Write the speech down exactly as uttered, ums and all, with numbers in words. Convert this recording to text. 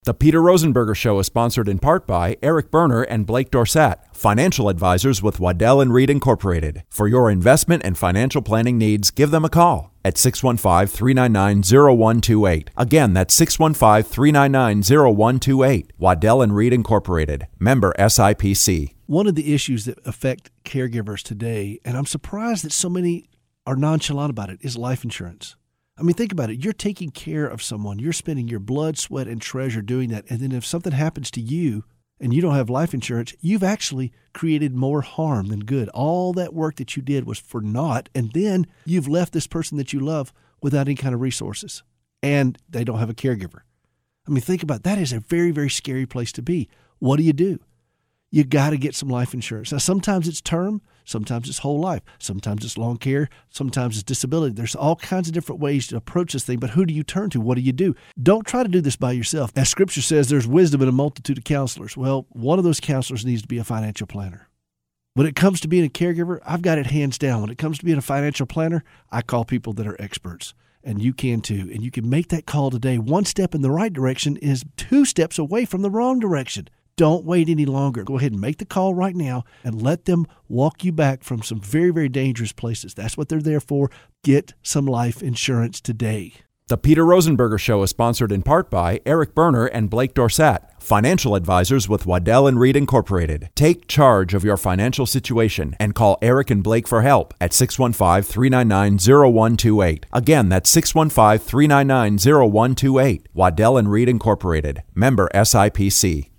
The Peter Rosenberger Show is sponsored in part by Eric Berner and Blake Dorsett, financial advisors with Waddell and Reed Incorporated. For your investment and financial planning needs, give them a call at six one five, three nine nine, zero one two eight. Again, that's six one five, three nine nine, zero one two eight. Waddell and Reed Incorporated, member S I P C. One of the issues that affect caregivers today, and I'm surprised that so many are nonchalant about it, is life insurance. I mean, think about it. You're taking care of someone. You're spending your blood, sweat, and treasure doing that. And then if something happens to you and you don't have life insurance, you've actually created more harm than good. All that work that you did was for naught. And then you've left this person that you love without any kind of resources. And they don't have a caregiver. I mean, think about it. That is a very, very scary place to be. What do you do? You got to get some life insurance. Now, sometimes it's term, sometimes it's whole life, sometimes it's long care, sometimes it's disability. There's all kinds of different ways to approach this thing, but who do you turn to? What do you do? Don't try to do this by yourself. As Scripture says, there's wisdom in a multitude of counselors. Well, one of those counselors needs to be a financial planner. When it comes to being a caregiver, I've got it hands down. When it comes to being a financial planner, I call people that are experts. And you can too. And you can make that call today. One step in the right direction is two steps away from the wrong direction. Don't wait any longer. Go ahead and make the call right now and let them walk you back from some very, very dangerous places. That's what they're there for. Get some life insurance today. The Peter Rosenberger Show is sponsored in part by Eric Berner and Blake Dorsett, financial advisors with Waddell and Reed Incorporated. Take charge of your financial situation and call Eric and Blake for help at six one five, three nine nine, zero one two eight. Again, that's six one five, three nine nine, zero one two eight. Waddell and Reed Incorporated, member S I P C.